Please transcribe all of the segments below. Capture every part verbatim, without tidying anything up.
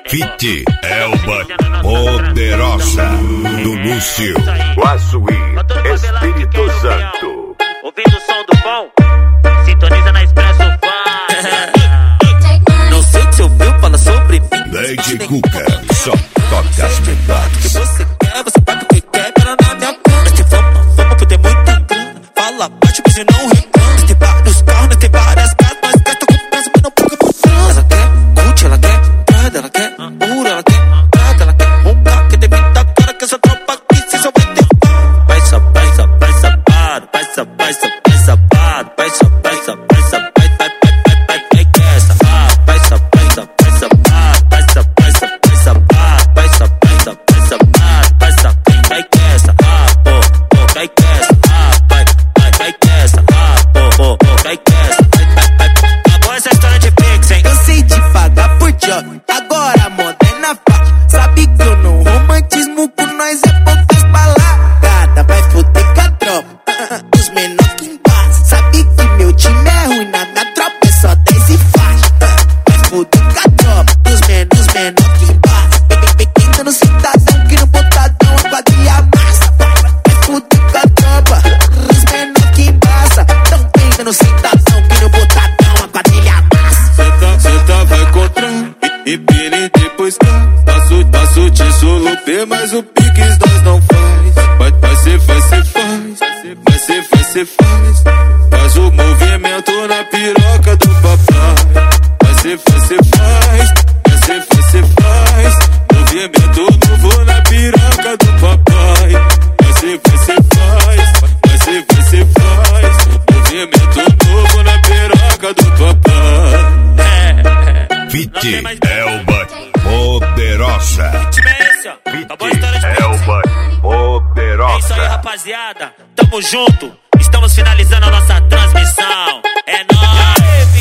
Fit Elba Poderosa do Lúcio Guaçuí, Espírito Santo. Ouvindo o som do bom, sintoniza na Expresso Fã. Não sei se ouviu falar sobre mim. Lady Cuca, só toca as melhores. Se você quer, você paga o que quer, para na minha cama. Nós tem fama, fama por ter muita grana. Fala baixo, mas eu não reclamo. Nós tem vários carros, nós tem várias casas. Nós gasta com peça, mas não paga por trás. Ela quer Gucci, ela quer Prada, ela quer Ouro, ela quer Prada, ela quer roubar. Que deve dar cara que essa tropa aqui, cê só vai ter pau. Vai só, vai só, vai sapado. Vai só, vai só, vai sapado. Vai só, vai só, vai sapado. Vai, vai, vai, vai, vai, vai que essa. Vai só, vai só, vai sapado. Vai só, vai só, vai sapado. Vai só, vai só, vai sapado. Vai só, vai que essa. Pô, pô, vai que essa. Vai, vai, vai que essa. Pô, pô, pô, vai que essa. Vai, vai, vai. Acabou essa história de Pix, hein? Cansei de pagar por job, agora a moda é na faixa. Sabe que eu não romantismo com nós é poucas balada. Vai foder com a tropa, os menor que embaixo. Sabe que meu time é ruim, na minha tropa é só dez e faixa. Vai foder com a tropa, os menor, os menor que embaixo. Ainda no cidadão que no botadão a quadrilha massa. Vai foder com a tropa, os menor que embaixo. Tão ainda no cidadão que no botadão a quadrilha massa. Senta, vai contra e pine depois cá. Passo, passo tesouro P, mas o piques nós não faz. Vai, vai ser, vai ser, faz. Vai ser, vai ser, faz. Faz o movimento na piroca do papai. Vai ser, vai ser, faz. Vai ser, vai ser, faz. Movimento novo na piroca do papai. Vai ser, vai ser, faz. Vai ser, vai ser, faz. Movimento novo na piroca do papai. Fit Elba Poderosa. Acabou a história de Pix, hein? Elba É isso aí, Poderosa. rapaziada. Tamo junto. Estamos finalizando a nossa transmissão. É nóis.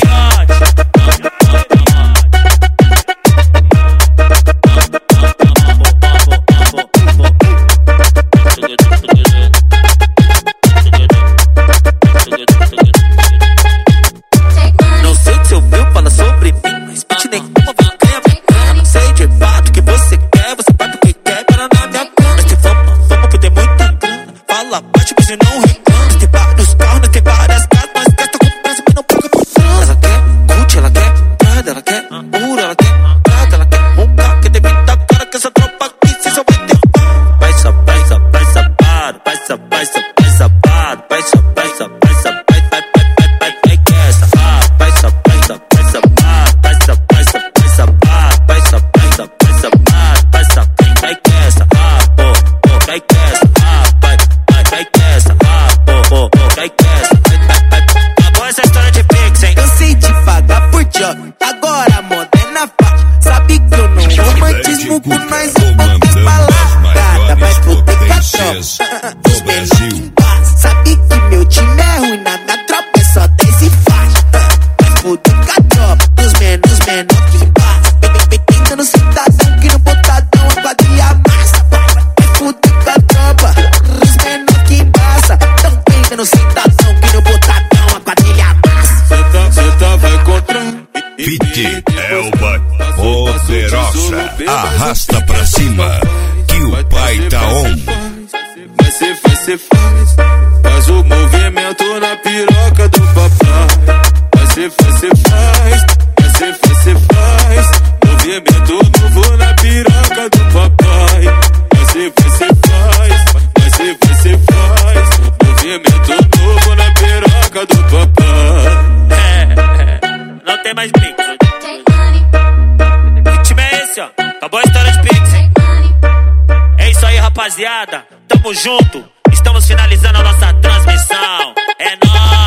Não sei se ouviu falar sobre mim. Mas bitch nenhuma vai ganhar bacana. Sei de fato que você quer, você paga o que quer, para na minha cama. Nós tem fama, fama por ter muita grana. Fala baixo, mas eu não reclamo. Nós tem vários carros, nós tem várias casas. Nós gasta com peça, mas não paga por trás. Ela quer Gucci, ela quer Prada, ela quer Ouro, ela quer Prada, ela quer roubar. Que deve dar cara que essa tropa aqui, cê só vai ter pau. Vai só, vai só, vai sapado. Vai só, vai só, vai sapado. Vai só, vai só, vai sapado. Vai, vai, vai, vai, vai, vai que essa. Vai só, vai só, vai sapado. Vai só, vai só, vai sapado. Vai só, vai só, vai sapado. Vai só, vai que essa. Pô, pô, vai que essa. Vai, vai, vai que essa. Pô, pô, pô, vai que essa. Vai, vai, vai. Acabou essa história de Pix, hein? Cansei de pagar por job, agora a moda é na faixa. Sabe que eu não romantismo com nós é poucas balada. Vai foder com a tropa, os menor que embaixo. Sabe que meu time é ruim, na minha tropa é só dez e faixa. Vai foder com a tropa, os menor, os menor que embaixo. Ainda no cidadão que no botadão a quadrilha massa. Vai foder com a tropa, os menor que embaixo. Tão ainda no cidadão que no botadão a quadrilha massa. Senta, senta, vai contra Fit Elba Poderosa. Arrasta pra cima que o pai tá on. Vai ser, vai ser, faz. Faz o movimento na piroca do papai. Vai ser, vai ser, faz. Vai ser, vai ser, faz. Movimento novo na piroca do papai. Vai ser, vai ser, faz. Vai ser, vai ser, faz. Movimento novo na piroca do papai. Não tem mais Pix. Que time é esse, ó? Acabou a história de Pix, hein? É isso aí, rapaziada. Tamo junto. Estamos finalizando a nossa transmissão. É nóis.